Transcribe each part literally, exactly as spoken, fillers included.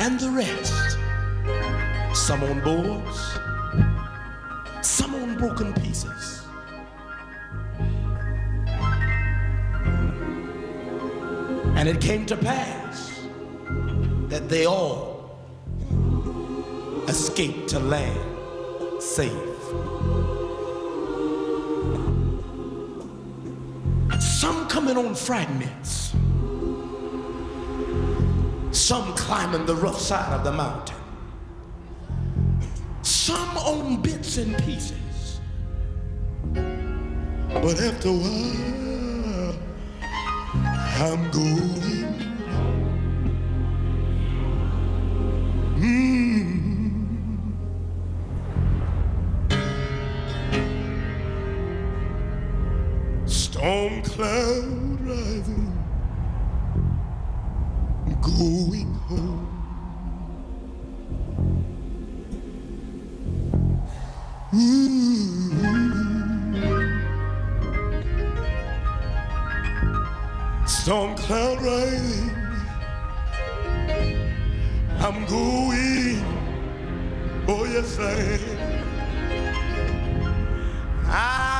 and the rest. Some on boards, some on broken pieces. And it came to pass that they all escaped to land safe. Some coming on fragments, some climbing the rough side of the mountain, some on bits and pieces. But after a while, I'm going. Mm. Storm cloud rising, going home. Mm. Storm cloud rising, I'm going. Oh yes I am. I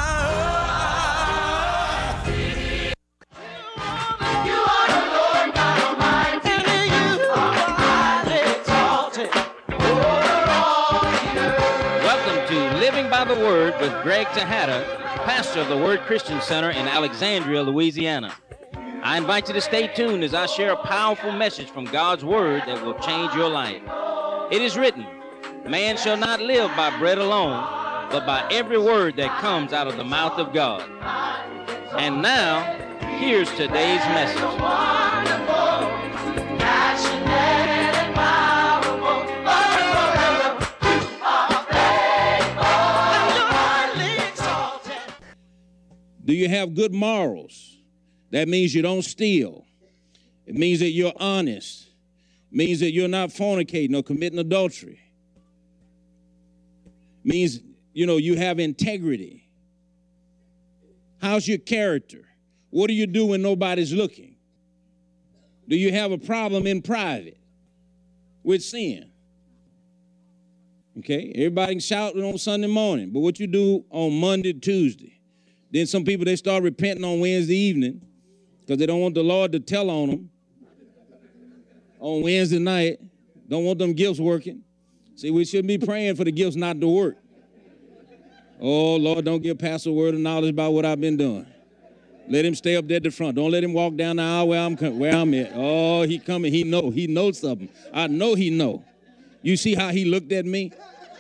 by the Word with Greg Tejada, pastor of the Word Christian Center in Alexandria, Louisiana. I invite you to stay tuned as I share a powerful message from God's Word that will change your life. It is written, man shall not live by bread alone, but by every word that comes out of the mouth of God. And now, here's today's message. Do you have good morals? That means you don't steal. It means that you're honest. It means that you're not fornicating or committing adultery. It means, you know, you have integrity. How's your character? What do you do when nobody's looking? Do you have a problem in private with sin? Okay, everybody can shout on Sunday morning, but what you do on Monday, Tuesday? Then some people, they start repenting on Wednesday evening because they don't want the Lord to tell on them. On Wednesday night, don't want them gifts working. See, we shouldn't be praying for the gifts not to work. Oh, Lord, don't give Pastor a word of knowledge about what I've been doing. Let him stay up there at the front. Don't let him walk down the aisle where I'm, where I'm at. Oh, he coming. He know. He knows something. I know he know. You see how he looked at me?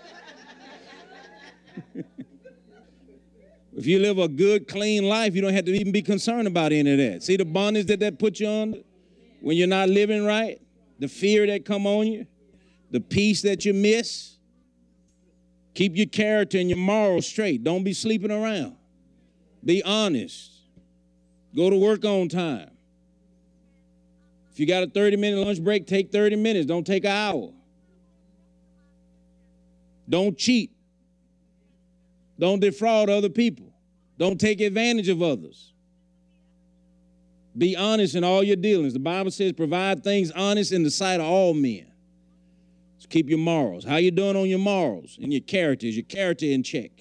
If you live a good, clean life, you don't have to even be concerned about any of that. See the bondage that that puts you under when you're not living right, the fear that come on you, the peace that you miss. Keep your character and your morals straight. Don't be sleeping around. Be honest. Go to work on time. If you got a thirty-minute lunch break, take thirty minutes. Don't take an hour. Don't cheat. Don't defraud other people. Don't take advantage of others. Be honest in all your dealings. The Bible says provide things honest in the sight of all men. So keep your morals. How you doing on your morals and your character? Is your character in check?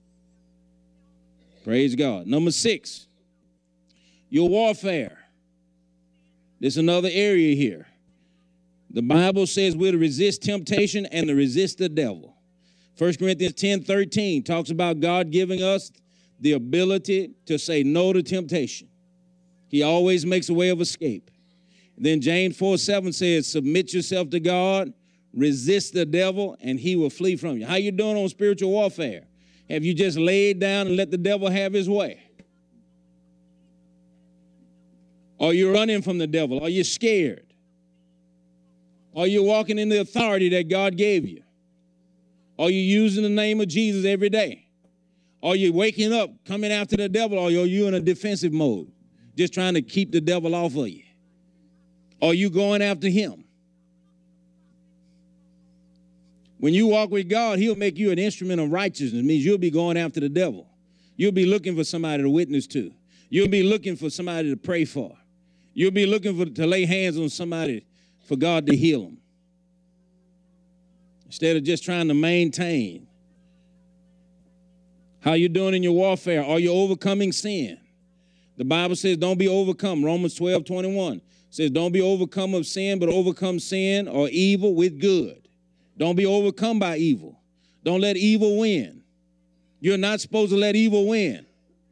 Praise God. Number six, your warfare. There's another area here. The Bible says we're to resist temptation and to resist the devil. First Corinthians ten thirteen talks about God giving us the ability to say no to temptation. He always makes a way of escape. Then James four seven says, submit yourself to God, resist the devil, and he will flee from you. How you doing on spiritual warfare? Have you just laid down and let the devil have his way? Are you running from the devil? Are you scared? Are you walking in the authority that God gave you? Are you using the name of Jesus every day? Are you waking up, coming after the devil, or are you in a defensive mode, just trying to keep the devil off of you? Are you going after him? When you walk with God, he'll make you an instrument of righteousness. It means you'll be going after the devil. You'll be looking for somebody to witness to. You'll be looking for somebody to pray for. You'll be looking for to lay hands on somebody for God to heal them. instead of just trying to maintain. How you doing in your warfare? Are you overcoming sin? The Bible says don't be overcome. Romans twelve twenty-one says don't be overcome of sin, but overcome sin or evil with good. Don't be overcome by evil. Don't let evil win. You're not supposed to let evil win.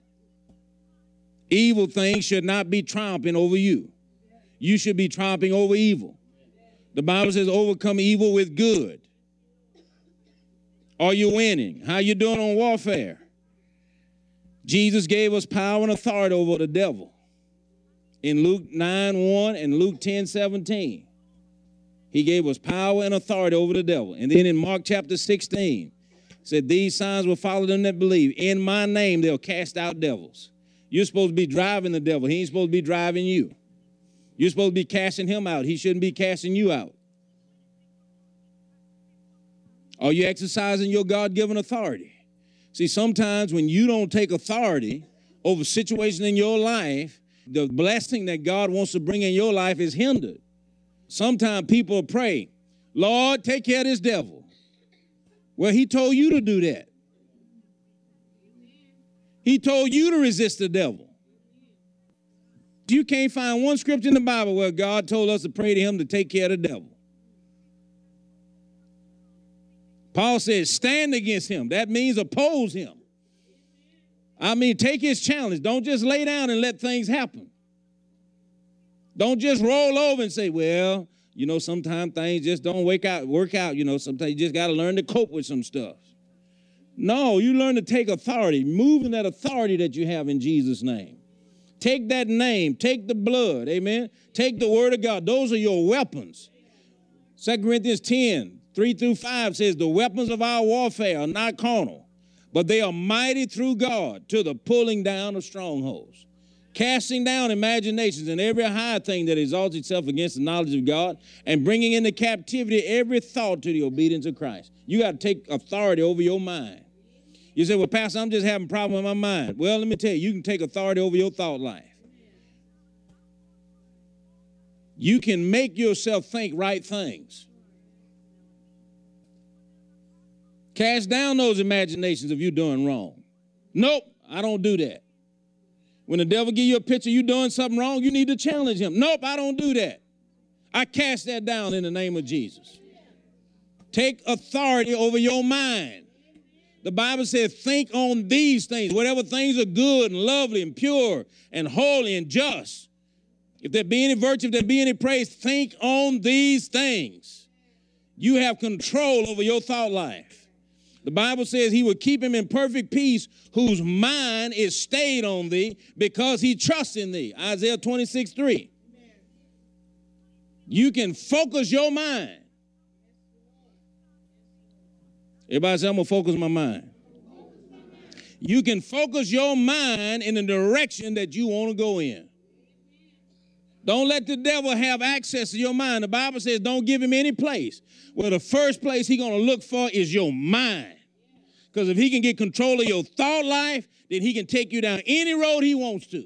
Evil things should not be triumphing over you. You should be triumphing over evil. The Bible says overcome evil with good. Are you winning? How you doing on warfare? Jesus gave us power and authority over the devil. In Luke nine one and Luke ten seventeen. He gave us power and authority over the devil. And then in Mark chapter sixteen, said these signs will follow them that believe. In my name they'll cast out devils. You're supposed to be driving the devil. He ain't supposed to be driving you. You're supposed to be casting him out. He shouldn't be casting you out. Are you exercising your God-given authority? See, sometimes when you don't take authority over situations in your life, the blessing that God wants to bring in your life is hindered. Sometimes people pray, Lord, take care of this devil. Well, he told you to do that. He told you to resist the devil. You can't find one scripture in the Bible where God told us to pray to him to take care of the devil. Paul says, stand against him. That means oppose him. I mean, take his challenge. Don't just lay down and let things happen. Don't just roll over and say, well, you know, sometimes things just don't work out, work out. You know, sometimes you just got to learn to cope with some stuff. No, you learn to take authority. Move in that authority that you have in Jesus' name. Take that name. Take the blood. Amen. Take the word of God. Those are your weapons. Second Corinthians ten. three through five says, the weapons of our warfare are not carnal, but they are mighty through God to the pulling down of strongholds, casting down imaginations and every high thing that exalts itself against the knowledge of God, and bringing into captivity every thought to the obedience of Christ. You got to take authority over your mind. You say, well, Pastor, I'm just having a problem with my mind. Well, let me tell you, you can take authority over your thought life. You can make yourself think right things. Cast down those imaginations of you doing wrong. Nope, I don't do that. When the devil give you a picture you doing something wrong, you need to challenge him. Nope, I don't do that. I cast that down in the name of Jesus. Take authority over your mind. The Bible says, think on these things, whatever things are good and lovely and pure and holy and just. If there be any virtue, if there be any praise, think on these things. You have control over your thought life. The Bible says he will keep him in perfect peace whose mind is stayed on thee because he trusts in thee. Isaiah twenty-six three. You can focus your mind. Everybody say, I'm going to focus my mind. You can focus your mind in the direction that you want to go in. Don't let the devil have access to your mind. The Bible says don't give him any place. Well, the first place he's going to look for is your mind. Because if he can get control of your thought life, then he can take you down any road he wants to.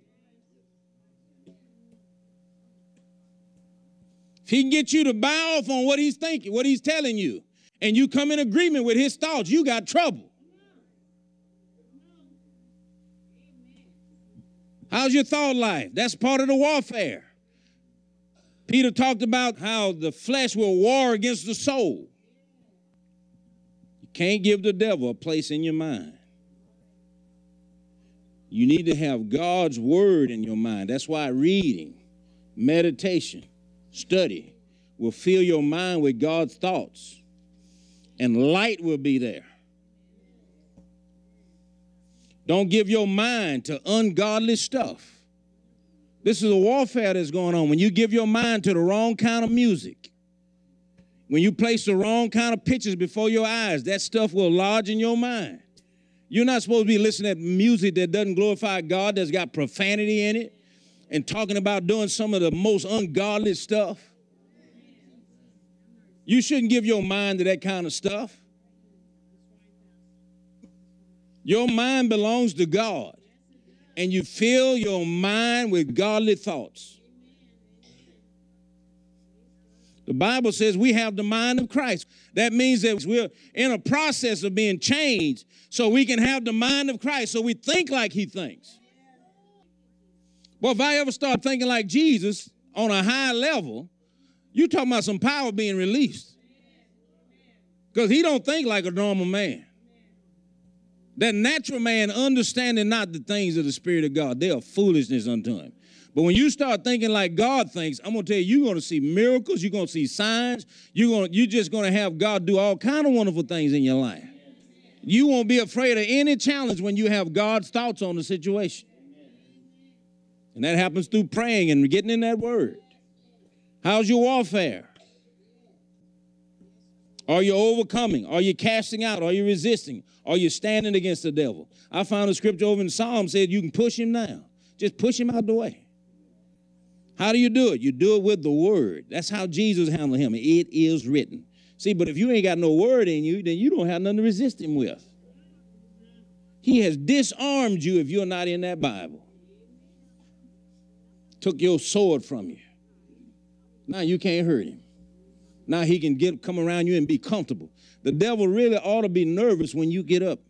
If he can get you to buy off on what he's thinking, what he's telling you, and you come in agreement with his thoughts, you got trouble. How's your thought life? That's part of the warfare. Peter talked about how the flesh will war against the soul. You can't give the devil a place in your mind. You need to have God's word in your mind. That's why reading, meditation, study will fill your mind with God's thoughts, and light will be there. Don't give your mind to ungodly stuff. This is a warfare that's going on. When you give your mind to the wrong kind of music, when you place the wrong kind of pictures before your eyes, that stuff will lodge in your mind. You're not supposed to be listening to music that doesn't glorify God, that's got profanity in it, and talking about doing some of the most ungodly stuff. You shouldn't give your mind to that kind of stuff. Your mind belongs to God, and you fill your mind with godly thoughts. The Bible says we have the mind of Christ. That means that we're in a process of being changed so we can have the mind of Christ, so we think like he thinks. Well, if I ever start thinking like Jesus on a high level, you talking about some power being released. Because he don't think like a normal man. That natural man understanding not the things of the Spirit of God, they are foolishness unto him. But when you start thinking like God thinks, I'm going to tell you, you're going to see miracles, you're going to see signs, you're going, you're just going to have God do all kind of wonderful things in your life. You won't be afraid of any challenge when you have God's thoughts on the situation. And that happens through praying and getting in that word. How's your warfare? Are you overcoming? Are you casting out? Are you resisting? Are you standing against the devil? I found a scripture over in Psalm said you can push him down. Just push him out the way. How do you do it? You do it with the word. That's how Jesus handled him. It is written. See, but if you ain't got no word in you, then you don't have nothing to resist him with. He has disarmed you if you're not in that Bible. Took your sword from you. Now you can't hurt him. Now he can get come around you and be comfortable. The devil really ought to be nervous when you get up.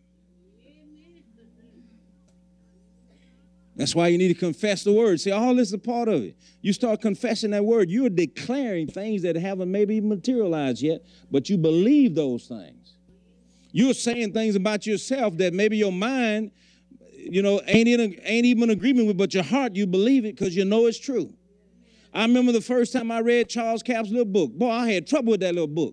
That's why you need to confess the word. See, all this is a part of it. You start confessing that word, you're declaring things that haven't maybe materialized yet, but you believe those things. You're saying things about yourself that maybe your mind, you know, ain't, in a, ain't even in agreement with, but your heart, you believe it because you know it's true. I remember the first time I read Charles Capp's little book. Boy, I had trouble with that little book.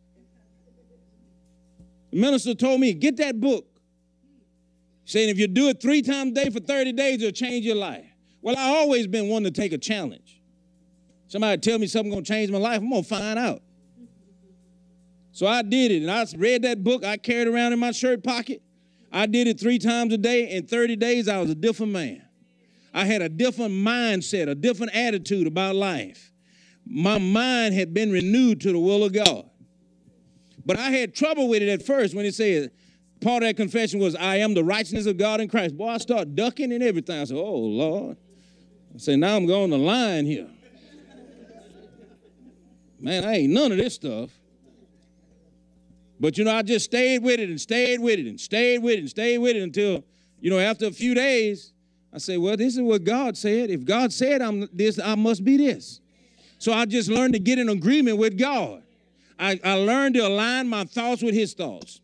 The minister told me, get that book. Saying if you do it three times a day for thirty days, it'll change your life. Well, I've always been one to take a challenge. Somebody tell me something going to change my life, I'm going to find out. So I did it, and I read that book. I carried it around in my shirt pocket. I did it three times a day. In thirty days, I was a different man. I had a different mindset, a different attitude about life. My mind had been renewed to the will of God. But I had trouble with it at first when it said, part of that confession was, I am the righteousness of God in Christ. Boy, I start ducking and everything. I said, oh, Lord. I said, now I'm going the line here. Man, I ain't none of this stuff. But, you know, I just stayed with it and stayed with it and stayed with it and stayed with it until, you know, after a few days, I said, well, this is what God said. If God said I'm this, I must be this. So I just learned to get in agreement with God. I, I learned to align my thoughts with his thoughts.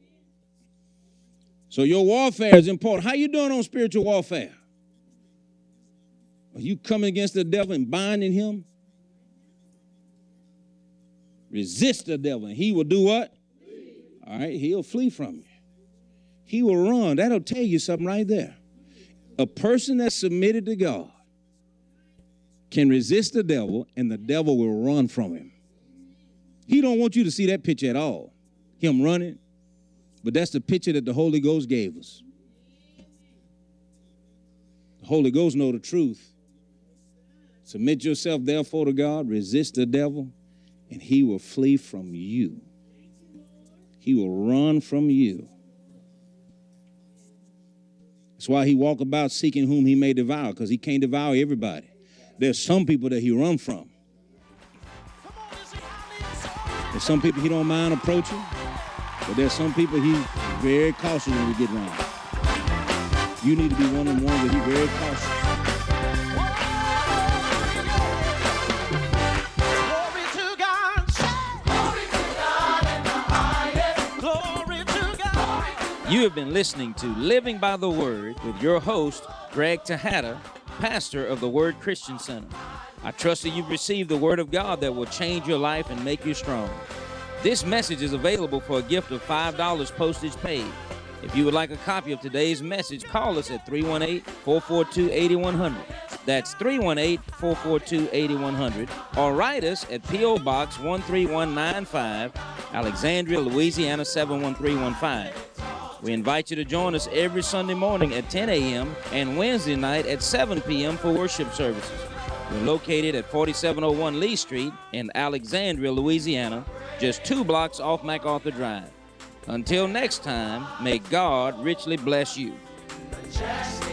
So your warfare is important. How you doing on spiritual warfare? Are you coming against the devil and binding him? Resist the devil, and he will do what? Flee. All right, he'll flee from you. He will run. That'll tell you something right there. A person that's submitted to God can resist the devil, and the devil will run from him. He don't want you to see that picture at all, him running. But that's the picture that the Holy Ghost gave us. The Holy Ghost know the truth. Submit yourself, therefore, to God. Resist the devil, and he will flee from you. He will run from you. That's why he walk about seeking whom he may devour, because he can't devour everybody. There's some people that he run from. There's some people he don't mind approaching. But there's some people he's very cautious when we get around. You need to be one of the ones that he's very cautious. Glory to God. Glory to God in the highest. Glory to God. You have been listening to Living by the Word with your host, Greg Tejada, pastor of the Word Christian Center. I trust that you've received the Word of God that will change your life and make you strong. This message is available for a gift of five dollars postage paid. If you would like a copy of today's message, call us at three one eight, four four two, eight one zero zero. That's three one eight, four four two, eight one zero zero. Or write us at P O Box one three one nine five, Alexandria, Louisiana seven one three one five. We invite you to join us every Sunday morning at ten a.m. and Wednesday night at seven p.m. for worship services. We're located at forty-seven oh one Lee Street in Alexandria, Louisiana, just two blocks off MacArthur Drive. Until next time, may God richly bless you.